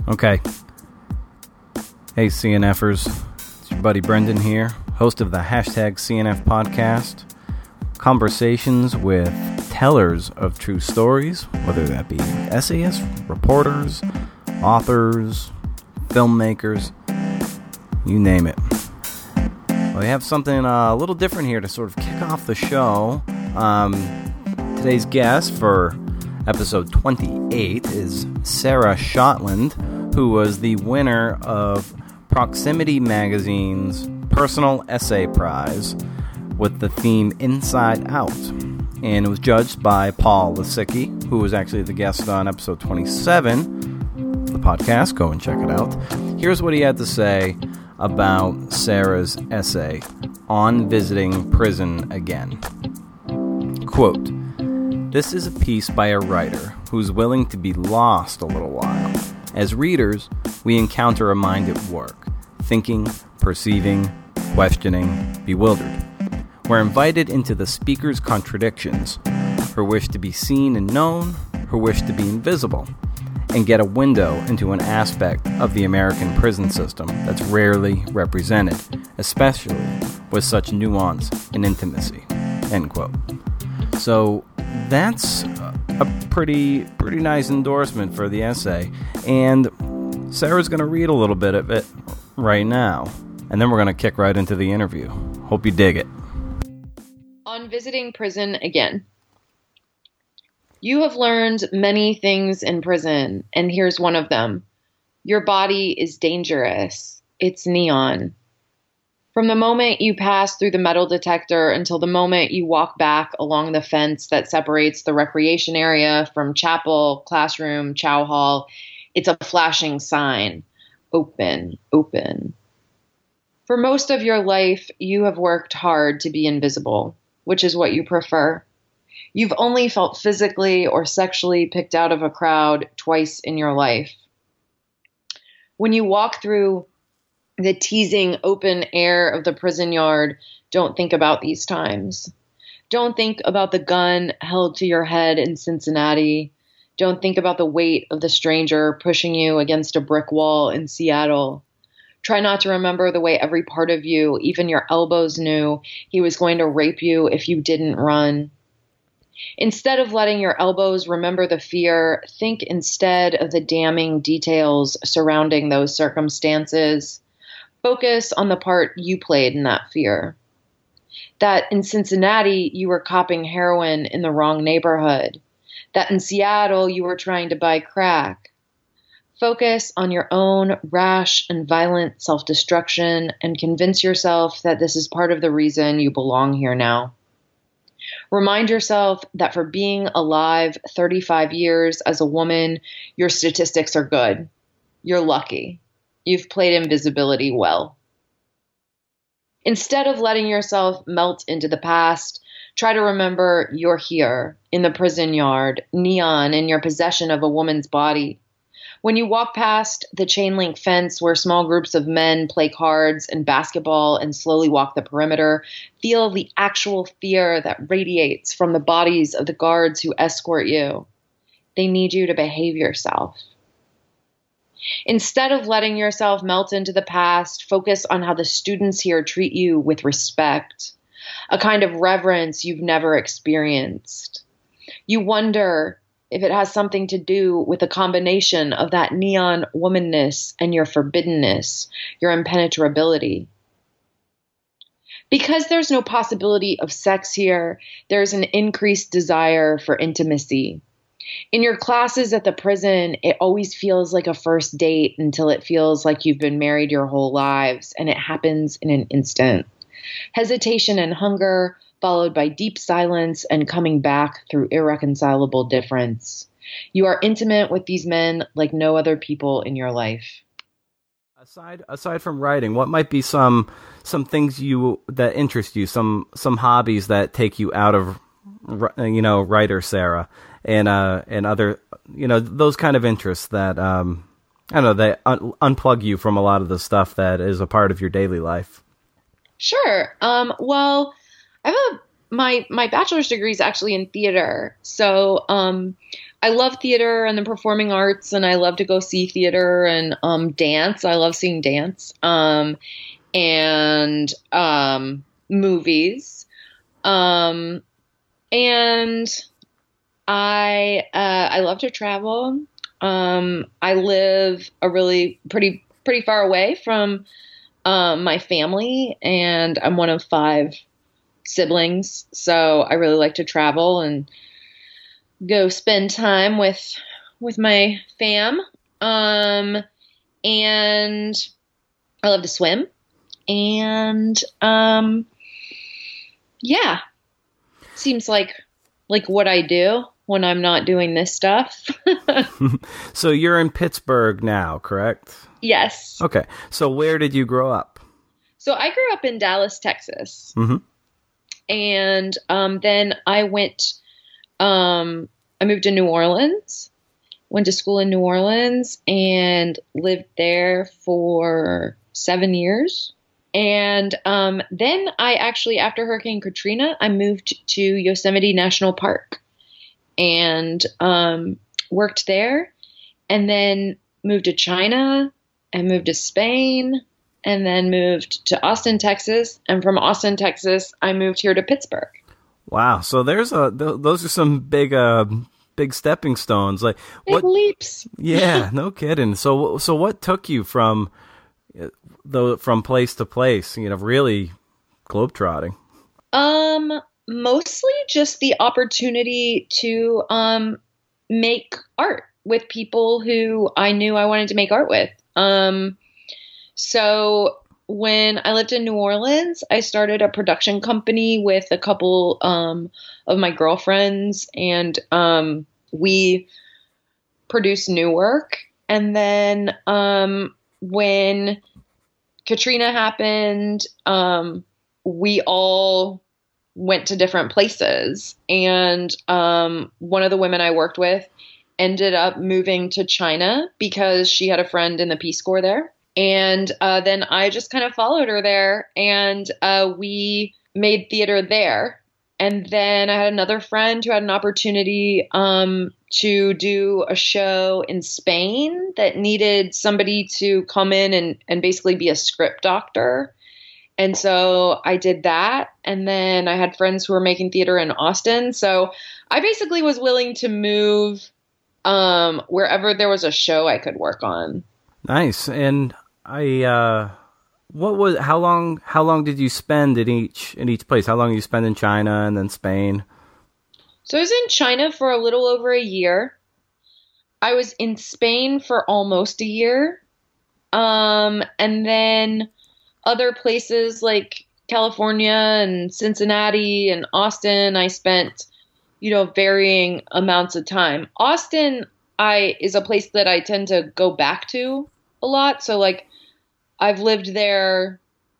Okay. Hey, CNFers. It's your buddy Brendan here, host of the hashtag CNF podcast. Conversations with tellers of true stories, whether that be essayists, reporters, authors, filmmakers, you name it. Well, we have something a little different here to sort of kick off the show. Today's guest for episode 28 is Sarah Shotland, who was the winner of Proximity Magazine's Personal Essay Prize with the theme Inside Out. And it was judged by Paul Lisicki, who was actually the guest on episode 27 of the podcast. Go and check it out. Here's what he had to say about Sarah's essay, On Visiting Prison Again. Quote, "This is a piece by a writer who's willing to be lost a little while. As readers, we encounter a mind at work, thinking, perceiving, questioning, bewildered. We're invited into the speaker's contradictions, her wish to be seen and known, her wish to be invisible, and get a window into an aspect of the American prison system that's rarely represented, especially with such nuance and intimacy." End quote. So that's a pretty nice endorsement for the essay, and Sarah's going to read a little bit of it right now, and then we're going to kick right into the interview. Hope you dig it. On visiting prison again. You have learned many things in prison, and here's one of them. Your body is dangerous. It's neon. From the moment you pass through the metal detector until the moment you walk back along the fence that separates the recreation area from chapel, classroom, chow hall, it's a flashing sign. Open, open. For most of your life, you have worked hard to be invisible, which is what you prefer. You've only felt physically or sexually picked out of a crowd twice in your life. When you walk through the teasing open air of the prison yard, don't think about these times. Don't think about the gun held to your head in Cincinnati. Don't think about the weight of the stranger pushing you against a brick wall in Seattle. Try not to remember the way every part of you, even your elbows, knew he was going to rape you if you didn't run. Instead of letting your elbows remember the fear, think instead of the damning details surrounding those circumstances. Focus on the part you played in that fear. That in Cincinnati, you were copping heroin in the wrong neighborhood. That in Seattle, you were trying to buy crack. Focus on your own rash and violent self-destruction and convince yourself that this is part of the reason you belong here now. Remind yourself that for being alive 35 years as a woman, your statistics are good. You're lucky. You've played invisibility well. Instead of letting yourself melt into the past, try to remember you're here in the prison yard, neon in your possession of a woman's body. When you walk past the chain link fence where small groups of men play cards and basketball and slowly walk the perimeter, feel the actual fear that radiates from the bodies of the guards who escort you. They need you to behave yourself. Instead of letting yourself melt into the past, focus on how the students here treat you with respect, a kind of reverence you've never experienced. You wonder if it has something to do with a combination of that neon womanness and your forbiddenness, your impenetrability. Because there's no possibility of sex here, there's an increased desire for intimacy. In your classes at the prison, it always feels like a first date until it feels like you've been married your whole lives, and it happens in an instant. Hesitation and hunger, followed by deep silence and coming back through irreconcilable difference. You are intimate with these men like no other people in your life. Aside from writing, what might be some things that interest you, some hobbies that take you out of writer Sarah, and other those kind of interests that they unplug you from a lot of the stuff that is a part of your daily life? Sure. Well, I have my bachelor's degree is actually in theater, so I love theater and the performing arts, and I love to go see theater and dance. I love seeing dance and movies. And I love to travel. I live a really pretty far away from my family, and I'm one of 5 siblings, so I really like to travel and go spend time with my fam. And I love to swim, and yeah, seems like what I do when I'm not doing this stuff. So you're in Pittsburgh now, correct? Yes. Okay. So where did you grow up? So I grew up in Dallas, Texas. Mm-hmm. And then I moved to New Orleans, went to school in New Orleans, and lived there for 7 years. And then I actually, after Hurricane Katrina, I moved to Yosemite National Park and worked there, and then moved to China and moved to Spain, and then moved to Austin, Texas. And from Austin, Texas, I moved here to Pittsburgh. Wow. So those are some big stepping stones. Like big leaps. Yeah, no kidding. So what took you from place to place, really globetrotting? Mostly just the opportunity to make art with people who I knew I wanted to make art with. So when I lived in New Orleans, I started a production company with a couple of my girlfriends, and we produced new work. And then when Katrina happened, we all went to different places. And one of the women I worked with ended up moving to China because she had a friend in the Peace Corps there. And then I just kind of followed her there, and we made theater there. And then I had another friend who had an opportunity to do a show in Spain that needed somebody to come in and basically be a script doctor. And so I did that. And then I had friends who were making theater in Austin. So I basically was willing to move wherever there was a show I could work on. Nice. And how long did you spend in each place? How long did you spend in China and then Spain? So I was in China for a little over a year. I was in Spain for almost a year. And then other places like California and Cincinnati and Austin, I spent, varying amounts of time. Austin is a place that I tend to go back to a lot. So like I've lived there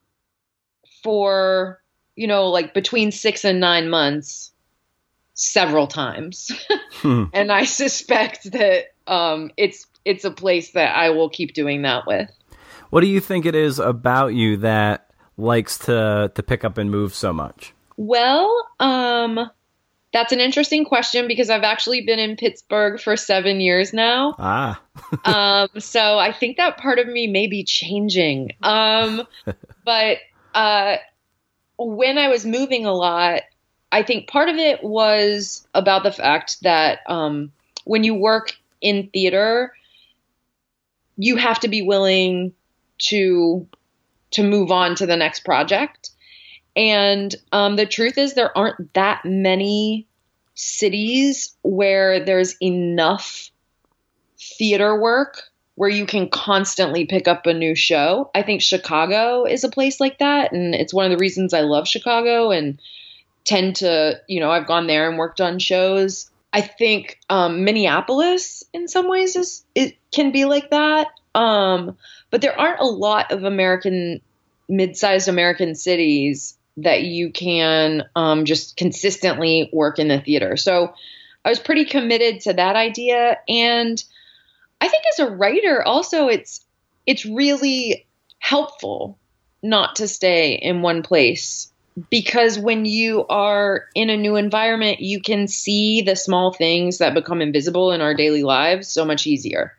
for, between 6 and 9 months several times. And I suspect that it's a place that I will keep doing that with. What do you think it is about you that likes to pick up and move so much? Well, that's an interesting question because I've actually been in Pittsburgh for 7 years now. So I think that part of me may be changing. But when I was moving a lot, I think part of it was about the fact that when you work in theater, you have to be willing to move on to the next project. And the truth is there aren't that many cities where there's enough theater work where you can constantly pick up a new show. I think Chicago is a place like that. And it's one of the reasons I love Chicago and tend to, I've gone there and worked on shows. I think Minneapolis in some ways it can be like that. But there aren't a lot of mid-sized American cities that you can just consistently work in the theater. So I was pretty committed to that idea. And I think as a writer also, it's really helpful not to stay in one place because when you are in a new environment, you can see the small things that become invisible in our daily lives so much easier,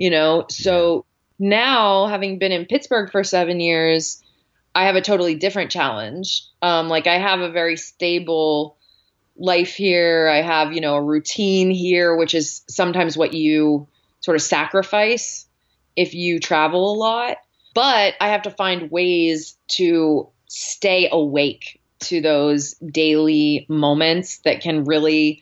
So now, having been in Pittsburgh for 7 years, I have a totally different challenge. I have a very stable life here. I have, a routine here, which is sometimes what you sort of sacrifice if you travel a lot. But I have to find ways to stay awake to those daily moments that can really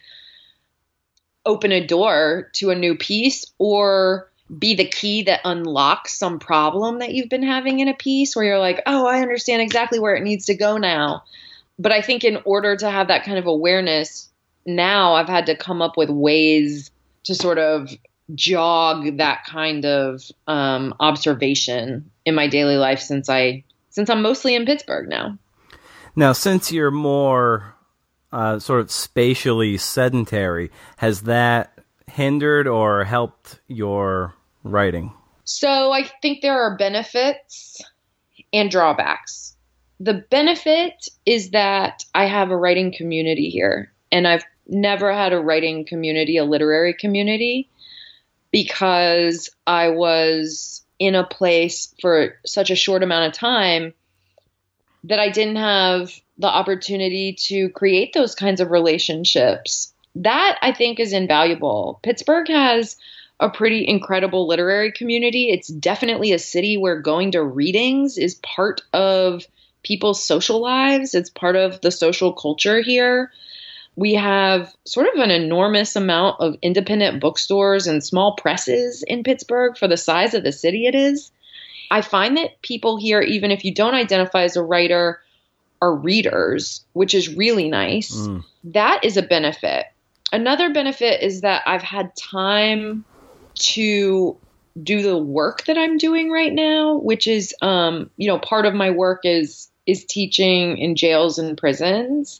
open a door to a new piece or be the key that unlocks some problem that you've been having in a piece where you're like, oh, I understand exactly where it needs to go now. But I think in order to have that kind of awareness, now I've had to come up with ways to sort of jog that kind of observation in my daily life since I'm mostly in Pittsburgh now. Now, since you're more sort of spatially sedentary, has that hindered or helped your writing? So I think there are benefits and drawbacks. The benefit is that I have a writing community here, and I've never had a writing community, a literary community, because I was in a place for such a short amount of time that I didn't have the opportunity to create those kinds of relationships. That, I think, is invaluable. Pittsburgh has a pretty incredible literary community. It's definitely a city where going to readings is part of people's social lives. It's part of the social culture here. We have sort of an enormous amount of independent bookstores and small presses in Pittsburgh for the size of the city it is. I find that people here, even if you don't identify as a writer, are readers, which is really nice. That is a benefit. Another benefit is that I've had time to do the work that I'm doing right now, which is, part of my work is teaching in jails and prisons.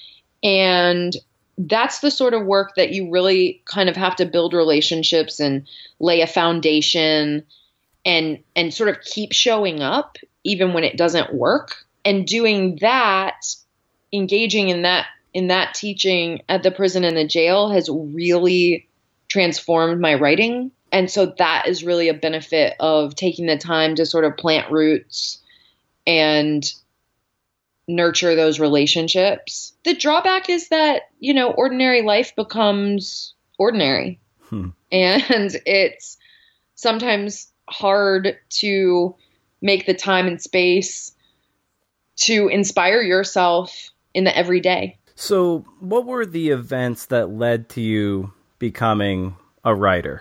And that's the sort of work that you really kind of have to build relationships and lay a foundation and sort of keep showing up even when it doesn't work. And doing that, engaging in that teaching at the prison and the jail has really transformed my writing. And so that is really a benefit of taking the time to sort of plant roots and nurture those relationships. The drawback is that, ordinary life becomes ordinary. And it's sometimes hard to make the time and space to inspire yourself in the everyday. So what were the events that led to you becoming a writer?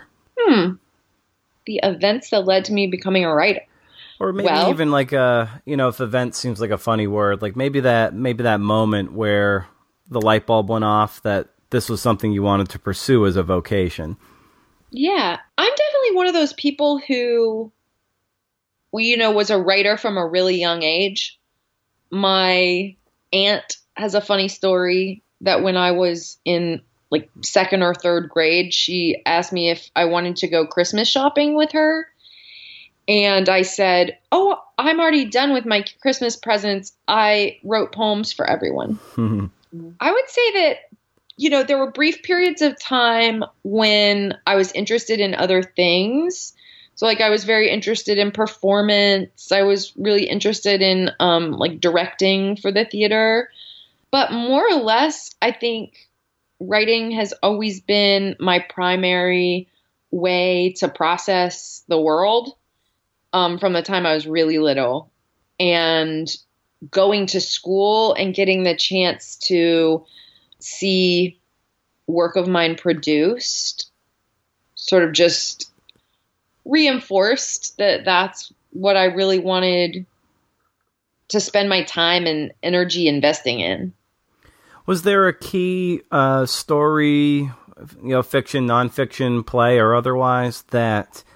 The events that led to me becoming a writer. Or maybe even like if event seems like a funny word, like maybe that moment where the light bulb went off that this was something you wanted to pursue as a vocation. Yeah, I'm definitely one of those people who, was a writer from a really young age. My aunt has a funny story that when I was in like second or third grade, she asked me if I wanted to go Christmas shopping with her. And I said, oh, I'm already done with my Christmas presents. I wrote poems for everyone. I would say that, there were brief periods of time when I was interested in other things. So I was very interested in performance. I was really interested in directing for the theater. But more or less, I think writing has always been my primary way to process the world. From the time I was really little, and going to school and getting the chance to see work of mine produced sort of just reinforced that that's what I really wanted to spend my time and energy investing in. Was there a key story, fiction, nonfiction, play, or otherwise that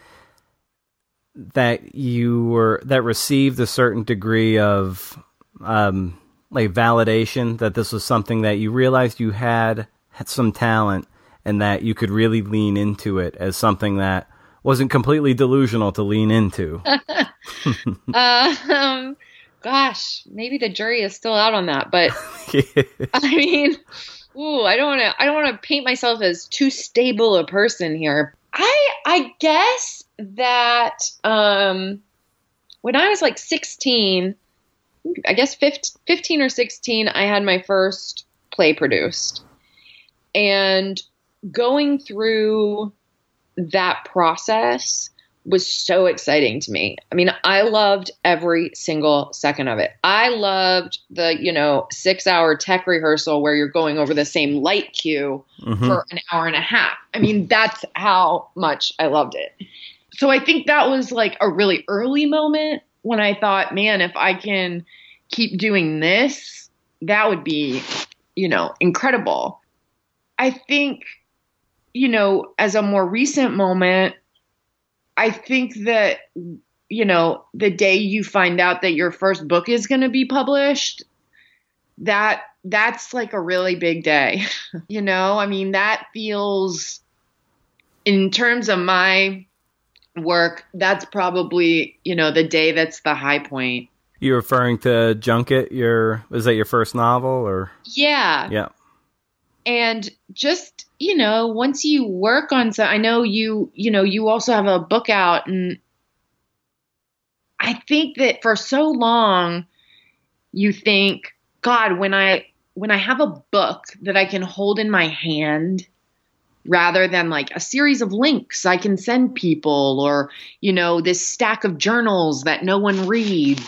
received a certain degree of validation, that this was something that you realized you had some talent and that you could really lean into it as something that wasn't completely delusional to lean into? gosh, maybe the jury is still out on that, but I mean, I don't want to paint myself as too stable a person here. I guess that when I was like 16, I guess 15 or 16, I had my first play produced. And going through that process was so exciting to me. I mean, I loved every single second of it. I loved the, 6-hour tech rehearsal where you're going over the same light cue for an hour and a half. I mean, that's how much I loved it. So I think that was like a really early moment when I thought, man, if I can keep doing this, that would be, incredible. I think, as a more recent moment, I think that, the day you find out that your first book is going to be published, that's like a really big day. I mean, that feels, in terms of my work, that's probably, the day that's the high point. You referring to Junket? Was that your first novel or? Yeah. Yeah. And just, once you work on I know you also have a book out, and I think that for so long you think, God, when I have a book that I can hold in my hand rather than like a series of links I can send people, or, this stack of journals that no one reads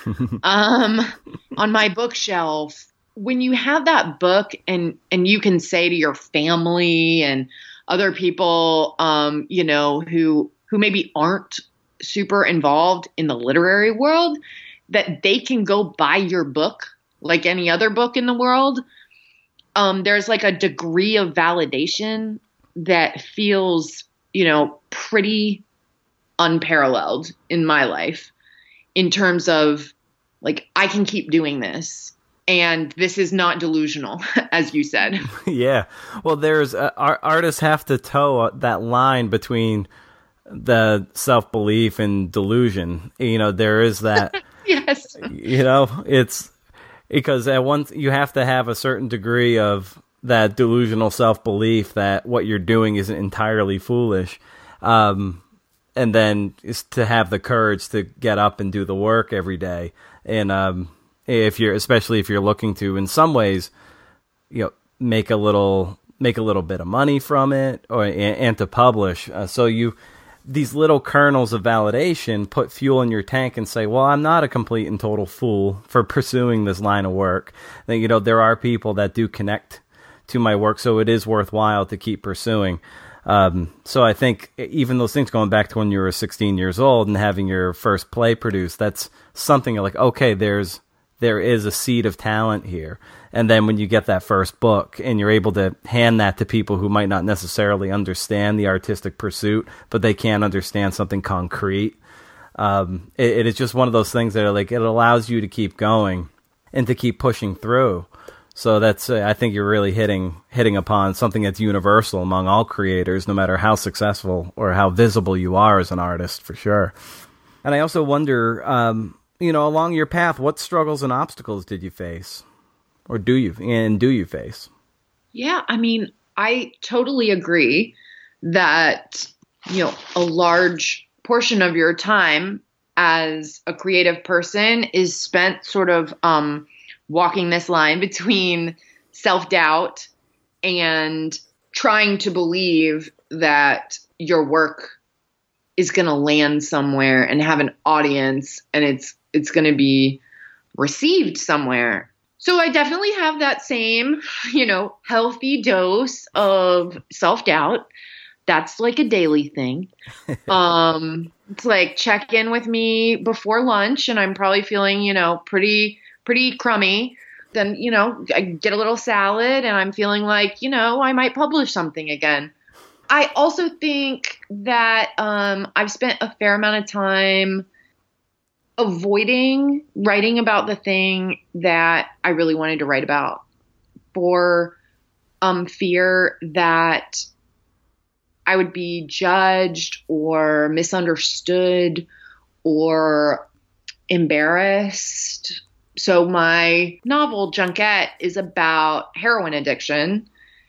on my bookshelf. When you have that book and you can say to your family and other people, who maybe aren't super involved in the literary world, that they can go buy your book like any other book in the world, there's like a degree of validation that feels, pretty unparalleled in my life in terms of like, I can keep doing this. And this is not delusional, as you said. Yeah. Well, artists have to toe that line between the self-belief and delusion. There is that. Yes. It's because at once you have to have a certain degree of that delusional self-belief that what you're doing isn't entirely foolish. And then is to have the courage to get up and do the work every day. And, especially if you're looking to, in some ways, make a little bit of money from it, and to publish. These little kernels of validation put fuel in your tank and say, well, I'm not a complete and total fool for pursuing this line of work. There are people that do connect to my work, so it is worthwhile to keep pursuing. So I think even those things, going back to when you were 16 years old and having your first play produced, that's something like, okay, there is a seed of talent here. And then when you get that first book and you're able to hand that to people who might not necessarily understand the artistic pursuit, but they can understand something concrete, it is just one of those things that are like, it allows you to keep going and to keep pushing through. So that's, I think you're really hitting upon something that's universal among all creators, no matter how successful or how visible you are as an artist, for sure. And I also wonder, along your path, what struggles and obstacles did you face? Or do you face? Yeah, I mean, I totally agree that, a large portion of your time as a creative person is spent sort of walking this line between self-doubt and trying to believe that your work is going to land somewhere and have an audience, and it's going to be received somewhere. So I definitely have that same, healthy dose of self-doubt. That's like a daily thing. It's like check in with me before lunch and I'm probably feeling, pretty crummy. Then, I get a little salad and I'm feeling like, I might publish something again. I also think that I've spent a fair amount of time avoiding writing about the thing that I really wanted to write about for fear that I would be judged or misunderstood or embarrassed. So my novel, Junket, is about heroin addiction.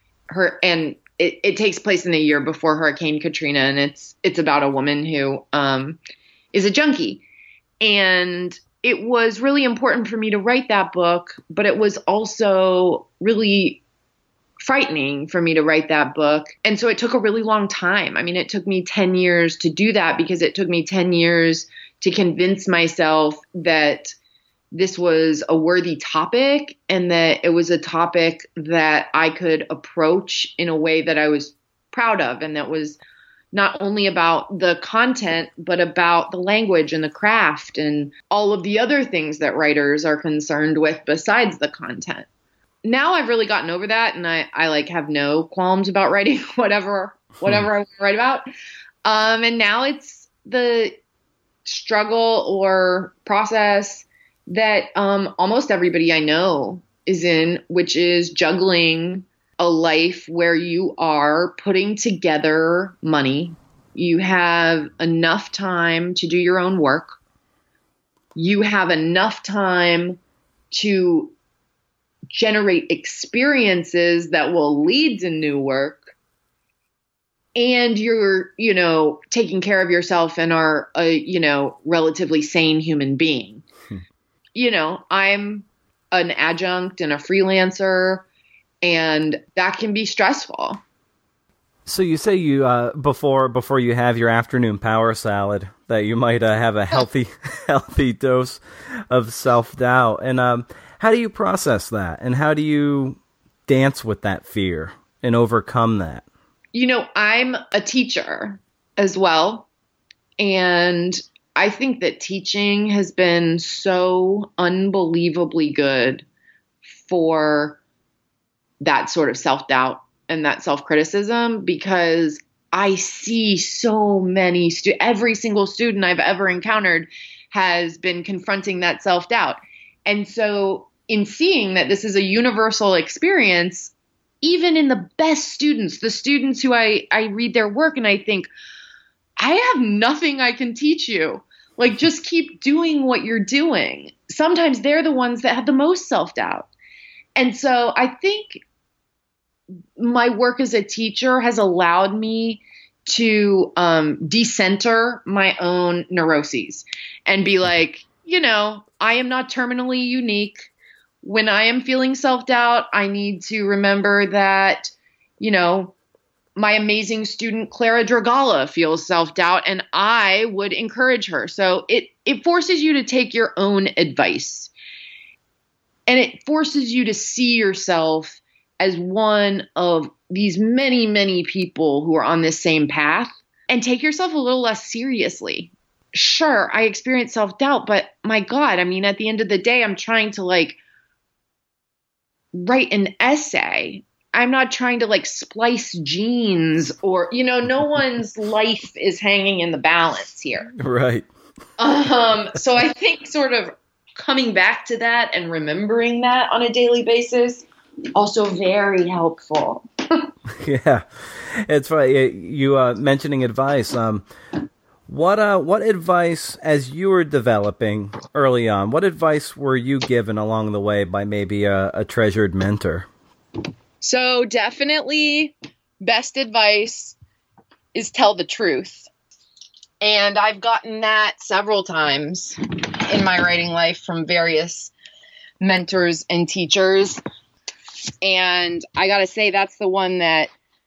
It takes place in the year before Hurricane Katrina, and it's about a woman who is a junkie. And it was really important for me to write that book, but it was also really frightening for me to write that book. And so it took a really long time. I mean, it took me 10 years to do that, because it took me 10 years to convince myself that this was a worthy topic and that it was a topic that I could approach in a way that I was proud of, and that was not only about the content, but about the language and the craft and all of the other things that writers are concerned with besides the content. Now I've really gotten over that, and I like have no qualms about writing whatever I want to write about. And now it's the struggle or process that almost everybody I know is in, which is juggling a life where you are putting together money. You have enough time to do your own work. You have enough time to generate experiences that will lead to new work. And you're, taking care of yourself and are a, relatively sane human being. I'm an adjunct and a freelancer, and that can be stressful. So you say you before you have your afternoon power salad that you might have a healthy dose of self-doubt. And how do you process that? And how do you dance with that fear and overcome that? I'm a teacher as well. And I think that teaching has been so unbelievably good for that sort of self-doubt and that self-criticism, because I see so many every single student I've ever encountered has been confronting that self-doubt. And so in seeing that this is a universal experience, even in the best students, the students who I read their work and I think, I have nothing I can teach you. Like, just keep doing what you're doing. Sometimes they're the ones that have the most self-doubt. And so I think my work as a teacher has allowed me to decenter my own neuroses and be like, I am not terminally unique. When I am feeling self-doubt, I need to remember that, my amazing student Clara Dragala feels self-doubt, and I would encourage her. So it forces you to take your own advice, and it forces you to see yourself as one of these many, many people who are on this same path, and take yourself a little less seriously. Sure, I experience self-doubt, but my God, I mean, at the end of the day, I'm trying to write an essay. I'm not trying to splice jeans or, no one's life is hanging in the balance here. Right. So I think sort of coming back to that and remembering that on a daily basis, also very helpful. Yeah. It's funny. You mentioning advice. What advice, as you were developing early on, what advice were you given along the way by maybe a treasured mentor? So definitely best advice is tell the truth. And I've gotten that several times in my writing life from various mentors and teachers. And I got to say, that's the one that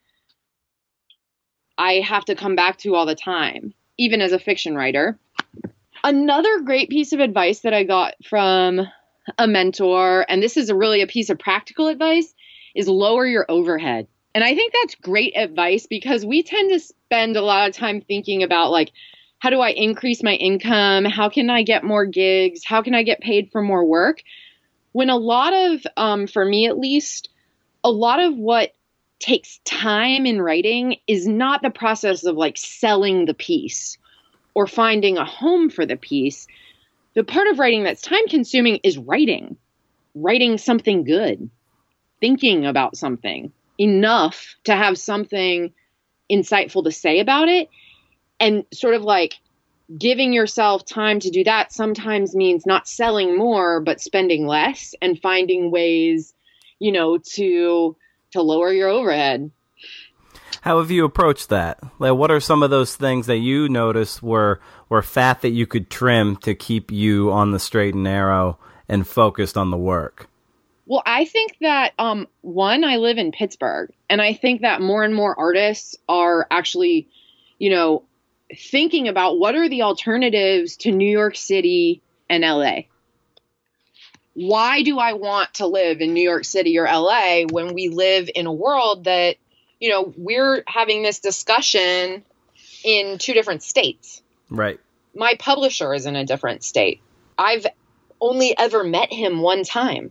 I have to come back to all the time, even as a fiction writer. Another great piece of advice that I got from a mentor, and this is really a piece of practical advice, is lower your overhead. And I think that's great advice, because we tend to spend a lot of time thinking about how do I increase my income? How can I get more gigs? How can I get paid for more work? When a lot of, for me at least, a lot of what takes time in writing is not the process of selling the piece or finding a home for the piece. The part of writing that's time consuming is writing something good, thinking about something enough to have something insightful to say about it, and sort of giving yourself time to do that sometimes means not selling more, but spending less and finding ways, to lower your overhead. How have you approached that? Like, what are some of those things that you noticed were fat that you could trim to keep you on the straight and narrow and focused on the work? Well, I think that, one, I live in Pittsburgh, and I think that more and more artists are actually, thinking about what are the alternatives to New York City and LA. Why do I want to live in New York City or LA when we live in a world that, we're having this discussion in 2 different states? Right. My publisher is in a different state. I've only ever met him one time.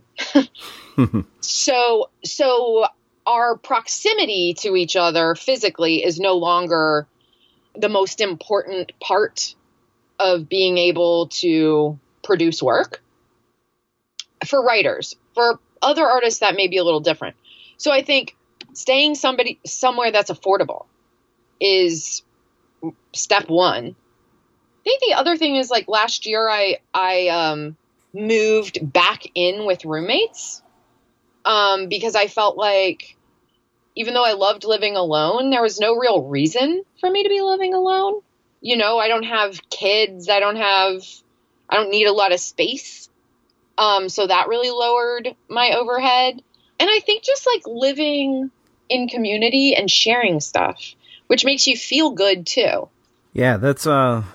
So our proximity to each other physically is no longer the most important part of being able to produce work for writers. For other artists, that may be a little different. So I think staying somewhere that's affordable is step one. I think the other thing is, like, last year I moved back in with roommates because I felt like even though I loved living alone, there was no real reason for me to be living alone. I don't have kids. I don't need a lot of space. So that really lowered my overhead. And I think just like living in community and sharing stuff, which makes you feel good too. Yeah, it's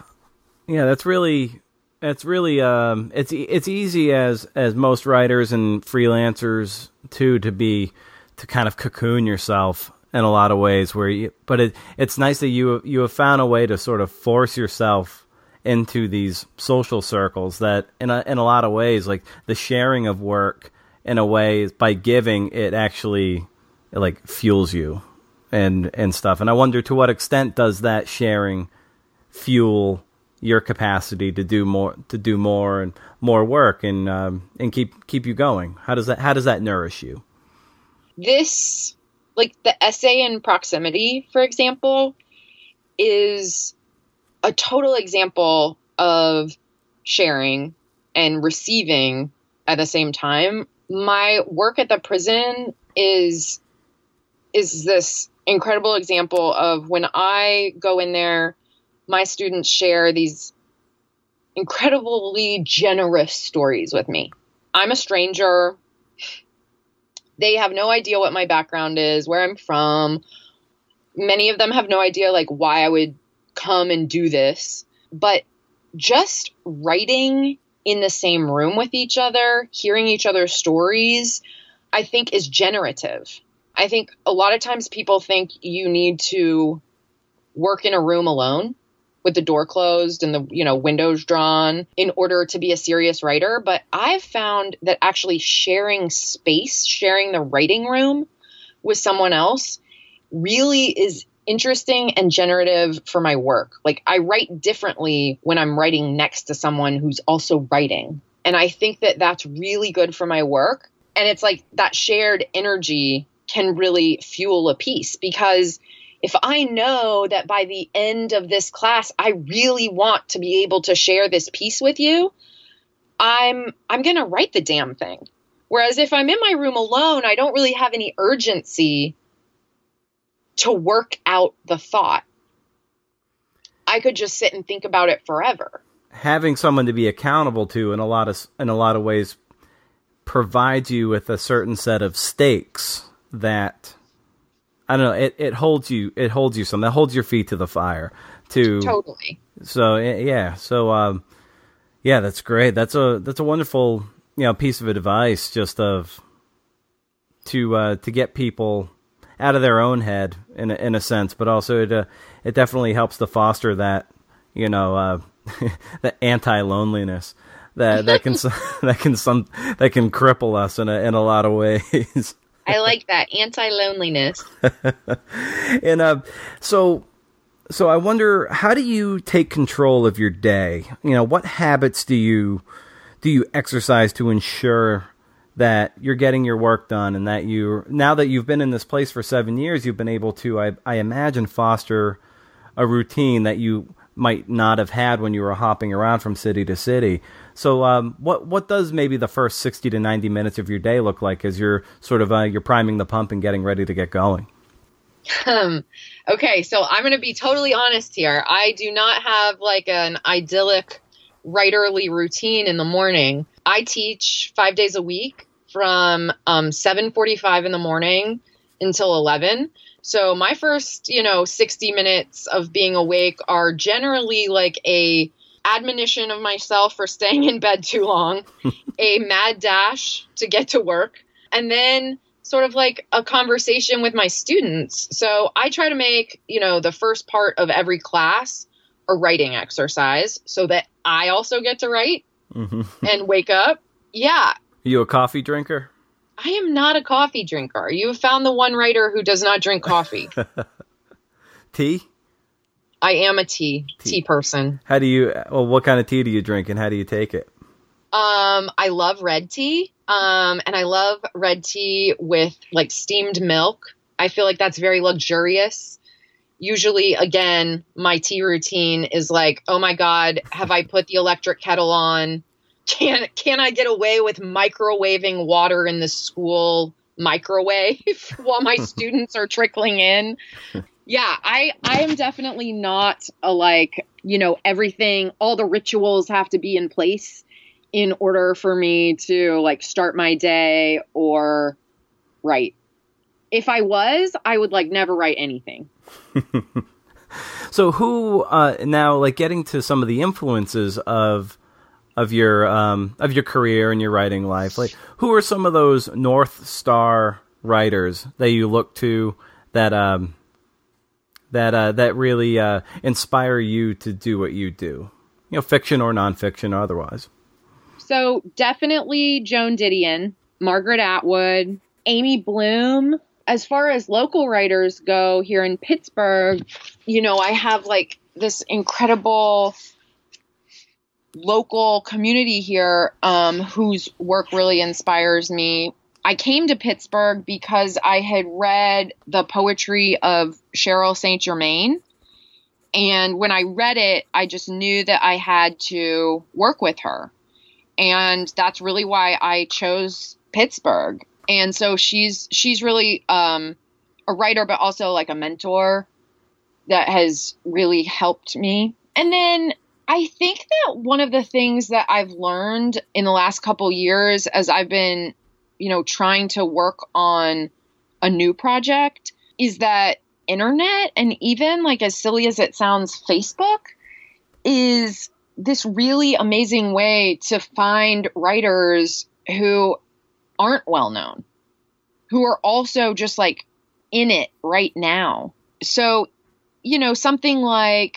easy as most writers and freelancers to kind of cocoon yourself in a lot of ways but it's nice that you have found a way to sort of force yourself into these social circles that in a lot of ways, like the sharing of work in a way, by giving it actually like fuels you and stuff. And I wonder, to what extent does that sharing fuel your capacity to do more and more work and keep you going? How does that nourish you? This, like the essay in Proximity, for example, is a total example of sharing and receiving at the same time. My work at the prison is this incredible example of when I go in there, my students share these incredibly generous stories with me. I'm a stranger. They have no idea what my background is, where I'm from. Many of them have no idea like why I would come and do this. But just writing in the same room with each other, hearing each other's stories, I think is generative. I think a lot of times people think you need to work in a room alone with the door closed and the windows drawn in order to be a serious writer. But I've found that actually sharing space, sharing the writing room with someone else really is interesting and generative for my work. Like, I write differently when I'm writing next to someone who's also writing. And I think that that's really good for my work. And it's like that shared energy can really fuel a piece, because if I know that by the end of this class, I really want to be able to share this piece with you, I'm going to write the damn thing. Whereas if I'm in my room alone, I don't really have any urgency to work out the thought. I could just sit and think about it forever. Having someone to be accountable to in a lot of ways provides you with a certain set of stakes that, I don't know, it holds you something. That holds your feet to the fire too. Totally. So yeah. So yeah, that's great. That's a wonderful, piece of advice, just to get people out of their own head in a sense, but also it definitely helps to foster that, the anti-loneliness that can cripple us in a lot of ways. I like that, anti-loneliness. And so I wonder, how do you take control of your day? What habits do you exercise to ensure that you're getting your work done, and that now that you've been in this place for 7 years, you've been able to, I imagine, foster a routine that you might not have had when you were hopping around from city to city. So what does maybe the first 60 to 90 minutes of your day look like as you're sort of you're priming the pump and getting ready to get going? Okay, so I'm going to be totally honest here. I do not have like an idyllic writerly routine in the morning. I teach 5 days a week from 7:45 in the morning until 11. So my first, 60 minutes of being awake are generally like a admonition of myself for staying in bed too long, a mad dash to get to work, and then sort of like a conversation with my students. So I try to make, the first part of every class a writing exercise so that I also get to write and wake up. Yeah. Are you a coffee drinker? I am not a coffee drinker. You have found the one writer who does not drink coffee. Tea? I am a tea person. What kind of tea do you drink and how do you take it? I love red tea. And I love red tea with like steamed milk. I feel like that's very luxurious. Usually, again, my tea routine is like, oh my God, have I put the electric kettle on? Can I get away with microwaving water in the school microwave while my students are trickling in? Yeah, I am definitely not everything, all the rituals have to be in place in order for me to like start my day or write. If I was, I would like never write anything. So who now like getting to some of the influences of your career and your writing life, like who are some of those North Star writers that you look to that really inspire you to do what you do, fiction or nonfiction or otherwise? So definitely Joan Didion, Margaret Atwood, Amy Bloom. As far as local writers go here in Pittsburgh, I have like this incredible local community here whose work really inspires me. I came to Pittsburgh because I had read the poetry of Cheryl St. Germain. And when I read it, I just knew that I had to work with her. And that's really why I chose Pittsburgh. And so she's really a writer, but also like a mentor that has really helped me. And then I think that one of the things that I've learned in the last couple years as I've been, trying to work on a new project is that internet, and even like as silly as it sounds, Facebook is this really amazing way to find writers who aren't well known, who are also just like in it right now. So, something like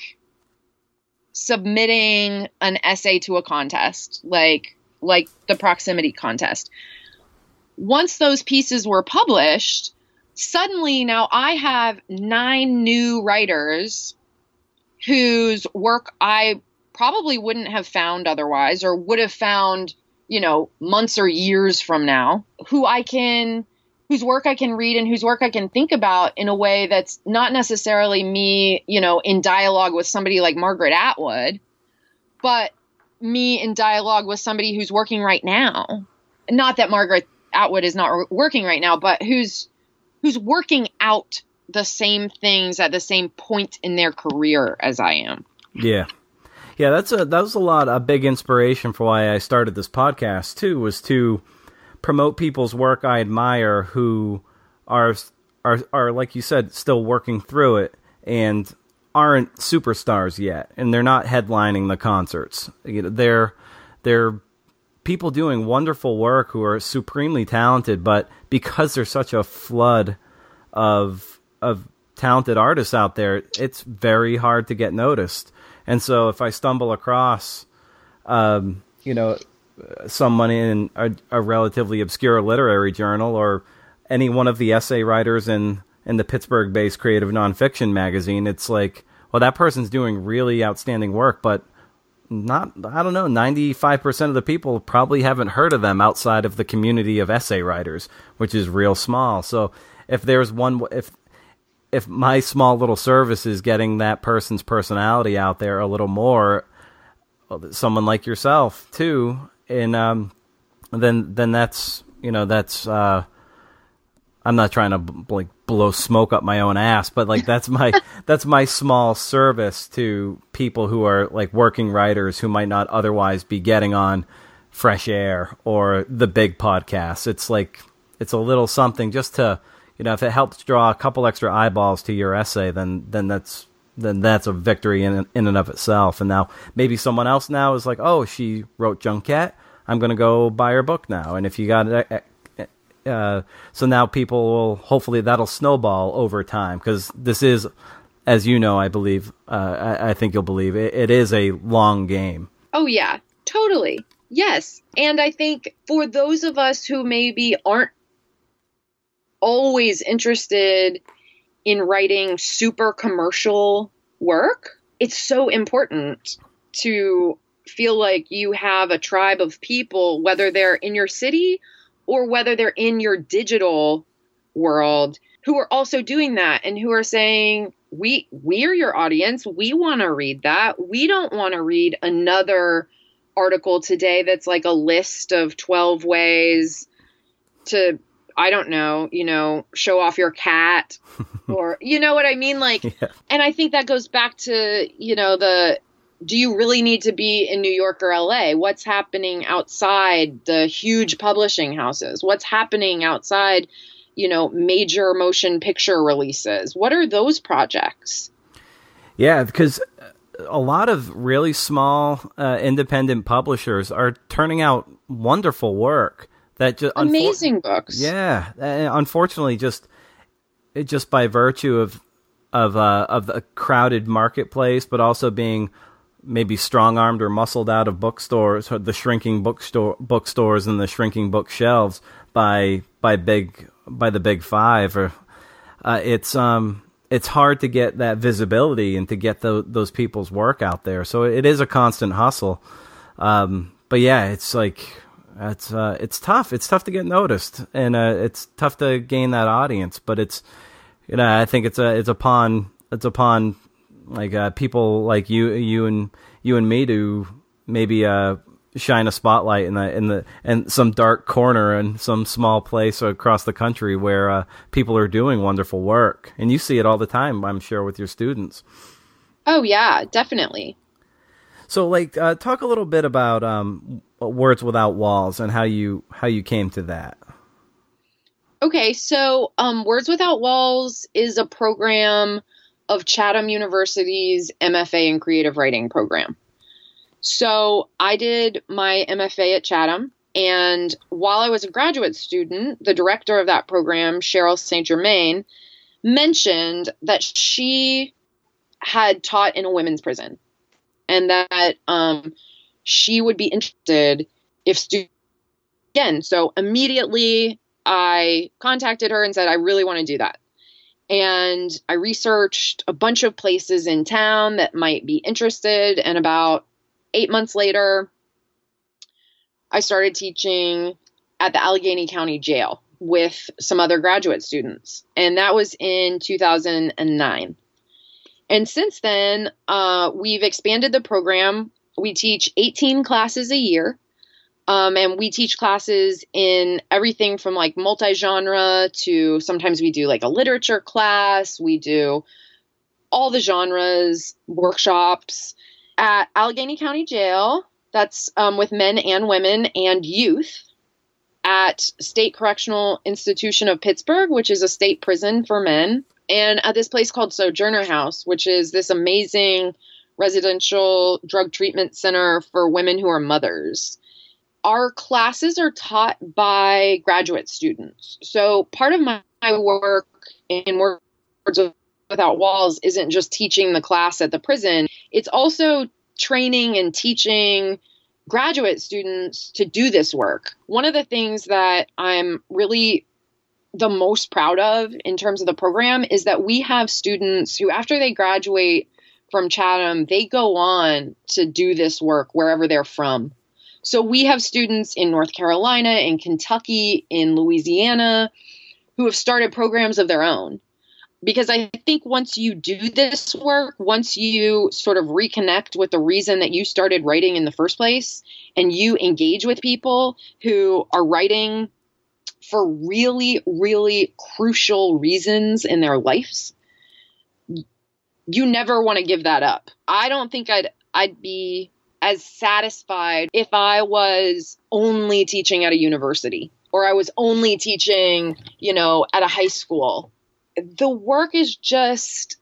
submitting an essay to a contest, like the proximity contest. Once those pieces were published, suddenly now I have 9 new writers whose work I probably wouldn't have found otherwise, or would have found, months or years from now, whose work I can read and whose work I can think about in a way that's not necessarily me, in dialogue with somebody like Margaret Atwood, but me in dialogue with somebody who's working right now. Not that Margaret Atwood is not working right now, but who's working out the same things at the same point in their career as I am. Yeah. Yeah, that was a big inspiration for why I started this podcast too, was to promote people's work I admire who are like you said, still working through it and aren't superstars yet, and they're not headlining the concerts. They're people doing wonderful work who are supremely talented, but because there's such a flood of talented artists out there, it's very hard to get noticed. And so if I stumble across, someone in a relatively obscure literary journal or any one of the essay writers in the Pittsburgh-based creative nonfiction magazine, it's like, well, that person's doing really outstanding work, but 95% of the people probably haven't heard of them outside of the community of essay writers, which is real small. So if there's one, if if my small little service is getting that person's personality out there a little more, someone like yourself too, and then that's, that's I'm not trying to like blow smoke up my own ass, but like that's my small service to people who are like working writers who might not otherwise be getting on Fresh Air or the big podcasts. It's like, it's a little something just to, if it helps draw a couple extra eyeballs to your essay, then that's a victory in and of itself. And now maybe someone else now is like, oh, she wrote Junkett, I'm going to go buy her book now. And if you got so now people will, hopefully that'll snowball over time, because this is, as you know, I believe, I think you'll believe, it is a long game. Oh, yeah, totally. Yes. And I think for those of us who maybe aren't always interested in writing super commercial work, it's so important to feel like you have a tribe of people, whether they're in your city or whether they're in your digital world, who are also doing that and who are saying, we're your audience. We want to read that. We don't want to read another article today that's like a list of 12 ways to, I don't know, show off your cat or, you know what I mean? Like, yeah. And I think that goes back to, do you really need to be in New York or LA? What's happening outside the huge publishing houses? What's happening outside, major motion picture releases? What are those projects? Yeah, because a lot of really small independent publishers are turning out wonderful work. That just amazing books. Yeah, unfortunately, just by virtue of the crowded marketplace, but also being maybe strong-armed or muscled out of bookstores, or the shrinking bookstores and the shrinking bookshelves by the big five, or it's hard to get that visibility and to get those people's work out there. So it is a constant hustle. But yeah, it's like it's tough. It's tough to get noticed, and it's tough to gain that audience. But it's I think it's upon like people like you and me to maybe shine a spotlight in some dark corner in some small place across the country where people are doing wonderful work, and you see it all the time, I'm sure, with your students. Oh yeah, definitely. So like talk a little bit about Words Without Walls and how you came to that. Okay, so Words Without Walls is a program of Chatham University's MFA in Creative Writing program. So I did my MFA at Chatham, and while I was a graduate student, the director of that program, Cheryl St. Germain, mentioned that she had taught in a women's prison, and that she would be interested if students again. So immediately I contacted her and said, I really want to do that. And I researched a bunch of places in town that might be interested. And about 8 months later, I started teaching at the Allegheny County Jail with some other graduate students. And that was in 2009. And since then, we've expanded the program. We teach 18 classes a year. And we teach classes in everything from like multi-genre to sometimes we do like a literature class. We do all the genres, workshops at Allegheny County Jail. That's with men and women and youth, at State Correctional Institution of Pittsburgh, which is a state prison for men, and at this place called Sojourner House, which is this amazing residential drug treatment center for women who are mothers. Our classes are taught by graduate students. So part of my work in Words Without Walls isn't just teaching the class at the prison. It's also training and teaching graduate students to do this work. One of the things that I'm really the most proud of in terms of the program is that we have students who, after they graduate from Chatham, they go on to do this work wherever they're from. So we have students in North Carolina, in Kentucky, in Louisiana, who have started programs of their own. Because I think once you do this work, once you sort of reconnect with the reason that you started writing in the first place, and you engage with people who are writing for really, really crucial reasons in their lives, you never want to give that up. I don't think I'd be as satisfied if I was only teaching at a university, or I was only teaching, at a high school. The work is just,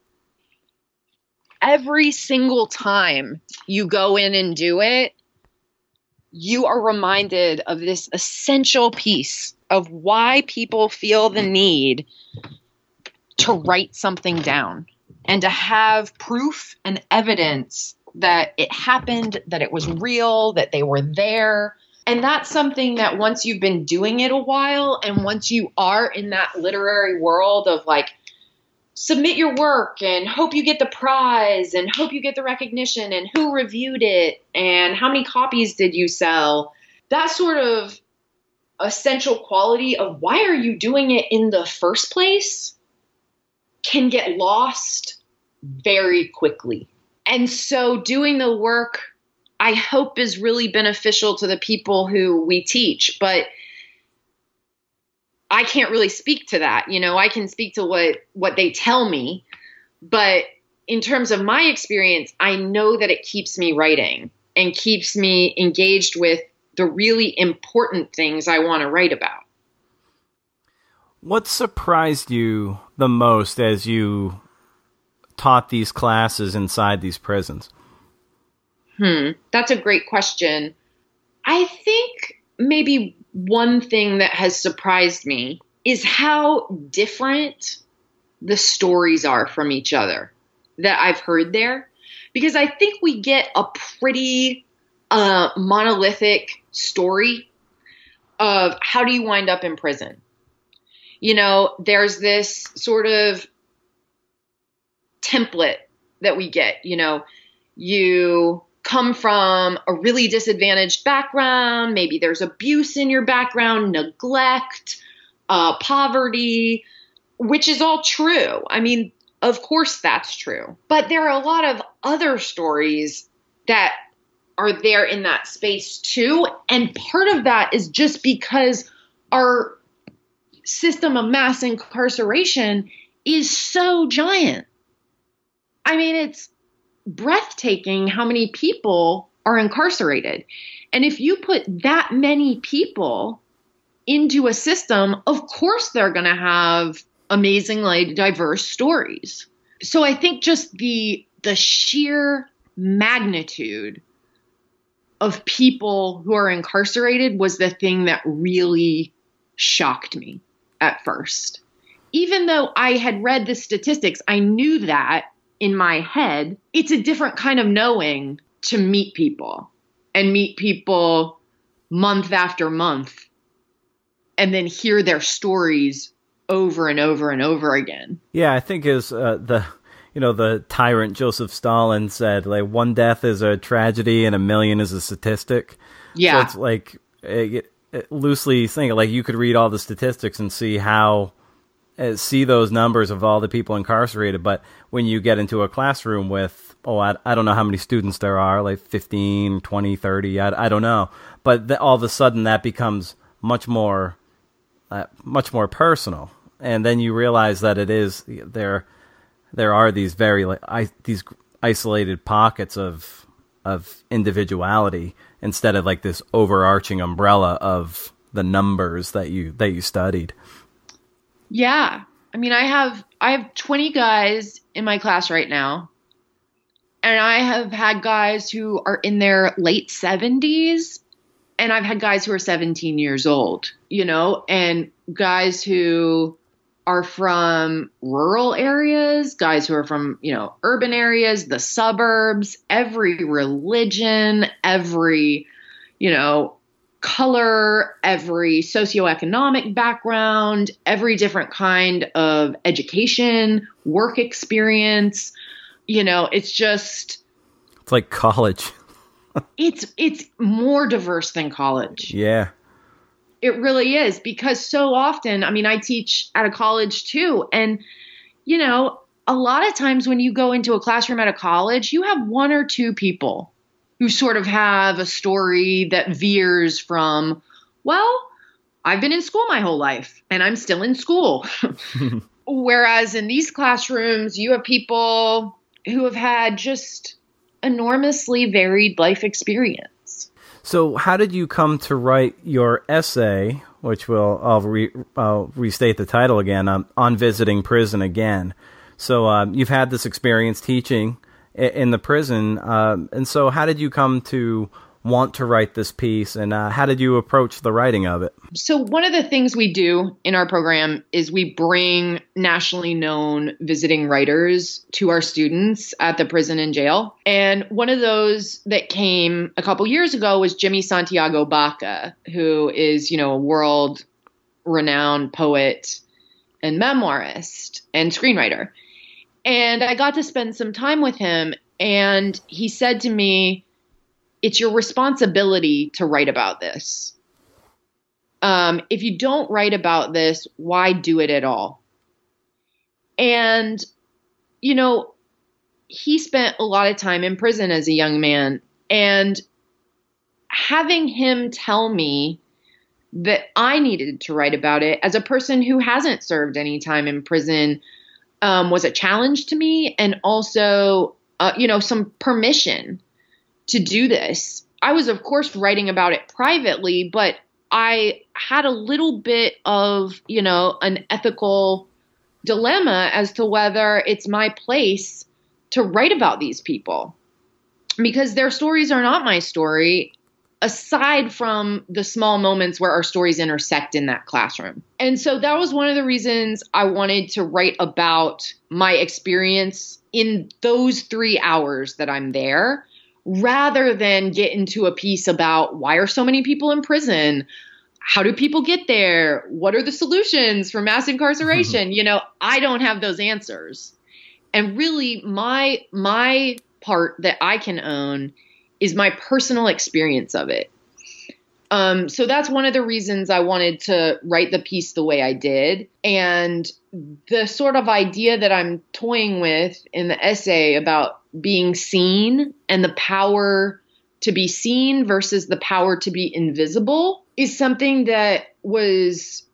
every single time you go in and do it, you are reminded of this essential piece of why people feel the need to write something down and to have proof and evidence that it happened, that it was real, that they were there. And that's something that once you've been doing it a while, and once you are in that literary world of like, submit your work and hope you get the prize and hope you get the recognition and who reviewed it and how many copies did you sell, that sort of essential quality of why are you doing it in the first place can get lost very quickly. And so doing the work, I hope, is really beneficial to the people who we teach, but I can't really speak to that. I can speak to what they tell me, but in terms of my experience, I know that it keeps me writing and keeps me engaged with the really important things I want to write about. What surprised you the most as you taught these classes inside these prisons? That's a great question. I think maybe one thing that has surprised me is how different the stories are from each other that I've heard there. Because I think we get a pretty monolithic story of how do you wind up in prison. There's this sort of template that we get. You come from a really disadvantaged background. Maybe there's abuse in your background, neglect, poverty, which is all true. I mean, of course that's true. But there are a lot of other stories that are there in that space too. And part of that is just because our system of mass incarceration is so giant. I mean, it's breathtaking how many people are incarcerated. And if you put that many people into a system, of course they're going to have amazingly diverse stories. So I think just the sheer magnitude of people who are incarcerated was the thing that really shocked me at first. Even though I had read the statistics, I knew that in my head. It's a different kind of knowing to meet people month after month and then hear their stories over and over and over again. Yeah, I think as the tyrant Joseph Stalin said, like, one death is a tragedy and a million is a statistic. Yeah. So it's like, loosely thinking, like, you could read all the statistics and see see those numbers of all the people incarcerated, but when you get into a classroom with, I don't know how many students there are, like 15, 20, 30, I don't know, but all of a sudden that becomes much more personal, and then you realize that it is there are these these isolated pockets of individuality instead of like this overarching umbrella of the numbers that you studied. Yeah. I mean, I have 20 guys in my class right now, and I have had guys who are in their late 70s, and I've had guys who are 17 years old, and guys who are from rural areas, guys who are from, urban areas, the suburbs, every religion, every, color, every socioeconomic background, every different kind of education, work experience. It's like college. it's more diverse than college. Yeah. It really is, because so often, I mean, I teach at a college too, and you know, a lot of times when you go into a classroom at a college, you have one or two people who sort of have a story that veers from, well, I've been in school my whole life and I'm still in school. Whereas in these classrooms, you have people who have had just enormously varied life experience. So how did you come to write your essay, which I'll restate the title again, on visiting prison again? So you've had this experience teaching in the prison, and so how did you come to want to write this piece, and how did you approach the writing of it? So one of the things we do in our program is we bring nationally known visiting writers to our students at the prison and jail. And one of those that came a couple years ago was Jimmy Santiago Baca, who is, a world-renowned poet and memoirist and screenwriter. And I got to spend some time with him, and he said to me, it's your responsibility to write about this. If you don't write about this, why do it at all? And, he spent a lot of time in prison as a young man. And having him tell me that I needed to write about it as a person who hasn't served any time in prison was a challenge to me. And also, some permission to do this. I was, of course, writing about it privately, but I had a little bit of, an ethical dilemma as to whether it's my place to write about these people, because their stories are not my story, aside from the small moments where our stories intersect in that classroom. And so that was one of the reasons I wanted to write about my experience in those 3 hours that I'm there, rather than get into a piece about why are so many people in prison? How do people get there? What are the solutions for mass incarceration? I don't have those answers. And really my part that I can own is my personal experience of it. So that's one of the reasons I wanted to write the piece the way I did. And the sort of idea that I'm toying with in the essay about being seen and the power to be seen versus the power to be invisible is something that was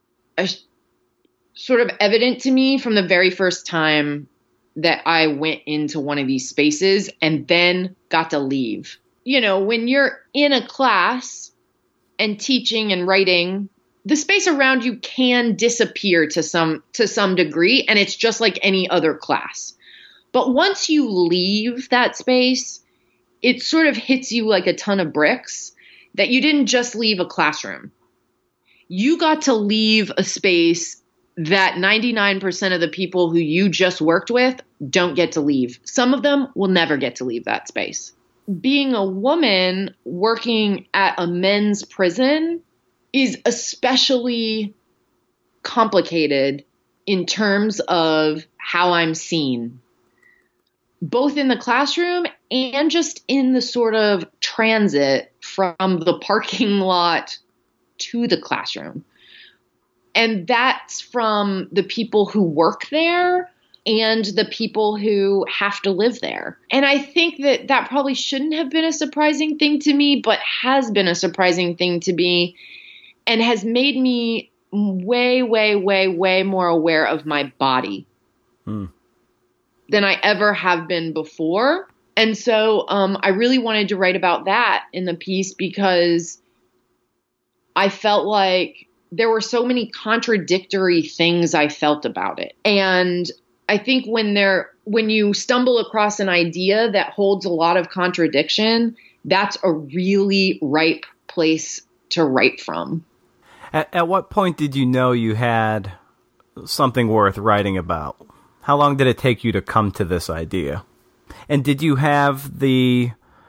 sort of evident to me from the very first time that I went into one of these spaces and then got to leave. When you're in a class and teaching and writing, the space around you can disappear to some degree, and it's just like any other class. But once you leave that space, it sort of hits you like a ton of bricks that you didn't just leave a classroom. You got to leave a space that 99% of the people who you just worked with don't get to leave. Some of them will never get to leave that space. Being a woman working at a men's prison is especially complicated in terms of how I'm seen, both in the classroom and just in the sort of transit from the parking lot to the classroom. And that's from the people who work there and the people who have to live there. And I think that probably shouldn't have been a surprising thing to me, but has been a surprising thing to me and has made me way, way, way, way more aware of my body than I ever have been before. And so I really wanted to write about that in the piece because I felt like there were so many contradictory things I felt about it. And I think when you stumble across an idea that holds a lot of contradiction, that's a really ripe place to write from. At what point did you know you had something worth writing about? How long did it take you to come to this idea? And did you have the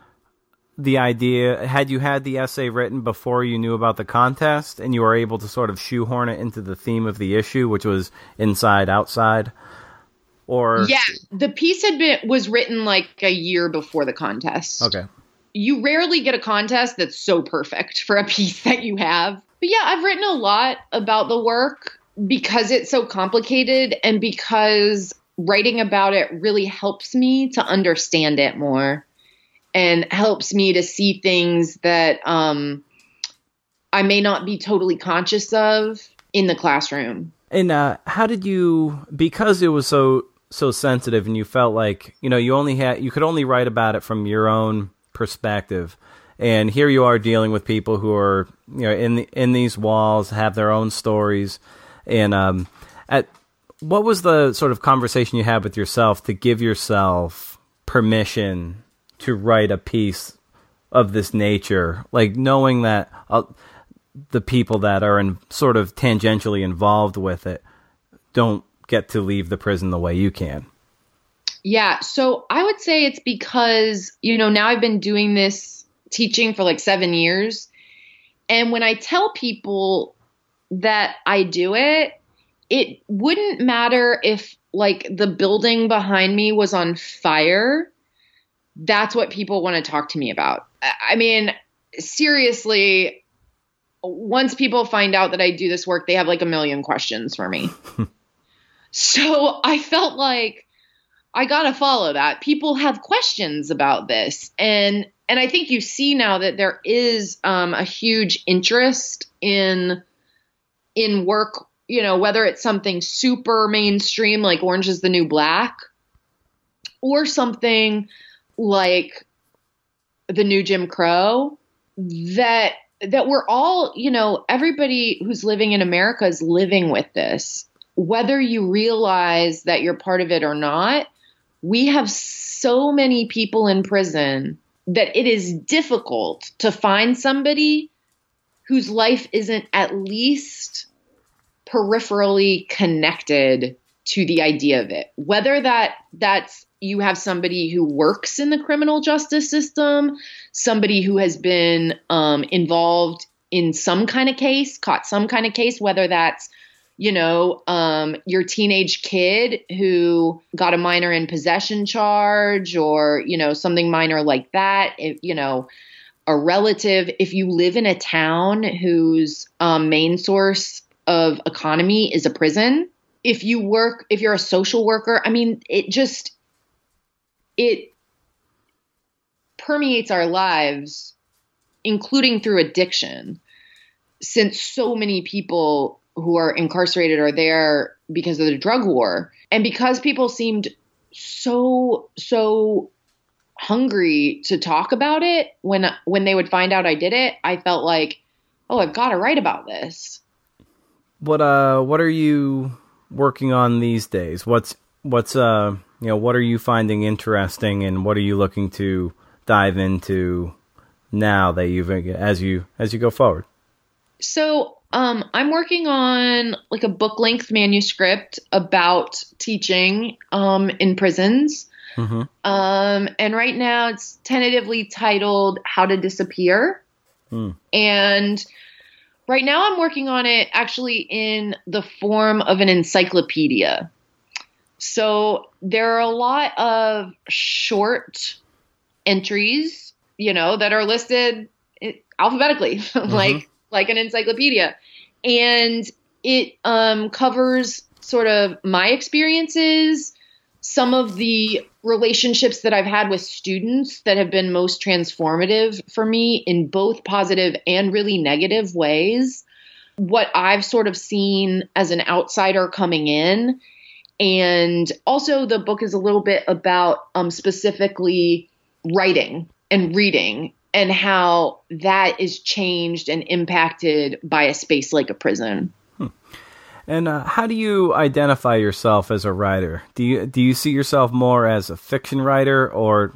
idea, had you had the essay written before you knew about the contest and you were able to sort of shoehorn it into the theme of the issue, which was inside, outside? Or yeah, the piece was written like a year before the contest. Okay. You rarely get a contest that's so perfect for a piece that you have. But yeah, I've written a lot about the work. because it's so complicated and because writing about it really helps me to understand it more and helps me to see things that I may not be totally conscious of in the classroom. And how did you, because it was so sensitive and you felt like, you could only write about it from your own perspective. And here you are dealing with people who are, in these walls, have their own stories. And what was the sort of conversation you had with yourself to give yourself permission to write a piece of this nature? Like knowing that the people that are sort of tangentially involved with it don't get to leave the prison the way you can. Yeah. So I would say it's because, now I've been doing this teaching for like 7 years. And when I tell people that I do it, it wouldn't matter if like the building behind me was on fire. That's what people want to talk to me about. I mean, seriously, once people find out that I do this work, they have like a million questions for me. So I felt like I got to follow that. People have questions about this. And I think you see now that there is a huge interest in work, whether it's something super mainstream like Orange is the New Black or something like the new Jim Crow, that we're all, everybody who's living in America is living with this. Whether you realize that you're part of it or not, we have so many people in prison that it is difficult to find somebody whose life isn't at least peripherally connected to the idea of it. Whether that's you have somebody who works in the criminal justice system, somebody who has been involved in some kind of case, caught some kind of case, whether that's, your teenage kid who got a minor in possession charge or, something minor like that, a relative. If you live in a town whose main source of economy is a prison, if you're a social worker, I mean, it permeates our lives, including through addiction, since so many people who are incarcerated are there because of the drug war. And because people seemed so hungry to talk about it when they would find out I did it, I felt like, oh, I've got to write about this. What are you working on these days? What are you finding interesting, and what are you looking to dive into now that as you go forward? So I'm working on like a book length manuscript about teaching in prisons. Mm-hmm. And right now it's tentatively titled How to Disappear. And right now I'm working on it actually in the form of an encyclopedia. So there are a lot of short entries, that are listed alphabetically, mm-hmm. like an encyclopedia. And it covers sort of my experiences, some of the relationships that I've had with students that have been most transformative for me in both positive and really negative ways, what I've sort of seen as an outsider coming in. And also the book is a little bit about specifically writing and reading and how that is changed and impacted by a space like a prison. And how do you identify yourself as a writer? Do you see yourself more as a fiction writer or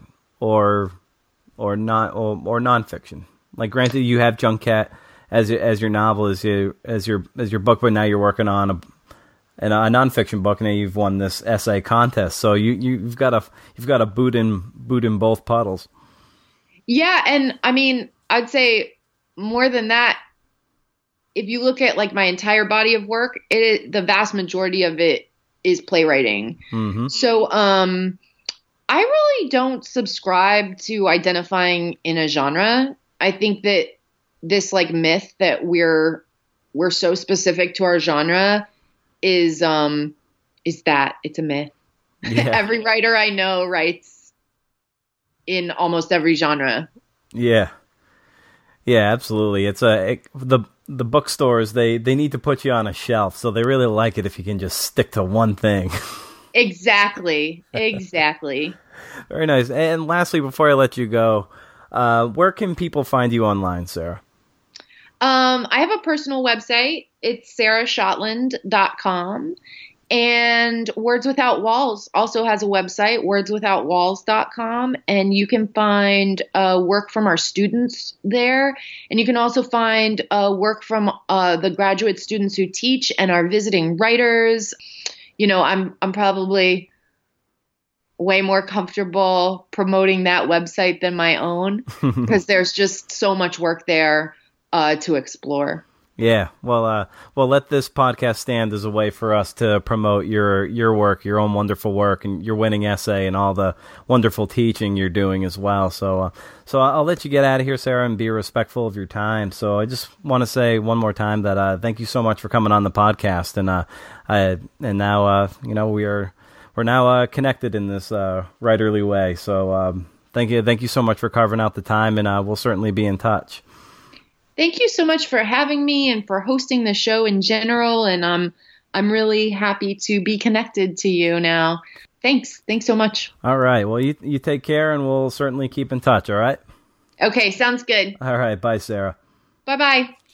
not or nonfiction? Like, granted, you have Junket as your novel, as your book, but now you're working on a nonfiction book, and you've won this essay contest. So you've got a boot in both puddles. Yeah, and I mean, I'd say more than that. If you look at like my entire body of work, the vast majority of it is playwriting. Mm-hmm. So I really don't subscribe to identifying in a genre. I think that this like myth that we're so specific to our genre is that it's a myth. Yeah. Every writer I know writes in almost every genre. Yeah. Yeah, absolutely. It's the bookstores, they need to put you on a shelf, so they really like it if you can just stick to one thing. Exactly. Very nice. And lastly, before I let you go, where can people find you online, Sarah? I have a personal website. It's sarahshotland.com. And Words Without Walls also has a website, wordswithoutwalls.com. And you can find work from our students there. And you can also find work from the graduate students who teach and our visiting writers. You know, I'm probably way more comfortable promoting that website than my own because there's just so much work there to explore. Yeah, well, let this podcast stand as a way for us to promote your work, your own wonderful work, and your winning essay, and all the wonderful teaching you're doing as well. So I'll let you get out of here, Sarah, and be respectful of your time. So I just want to say one more time that thank you so much for coming on the podcast, and now we're now connected in this writerly way. So thank you so much for carving out the time, and we'll certainly be in touch. Thank you so much for having me and for hosting the show in general. And I'm really happy to be connected to you now. Thanks so much. All right. Well, you take care, and we'll certainly keep in touch. All right. Okay. Sounds good. All right. Bye, Sarah. Bye-bye.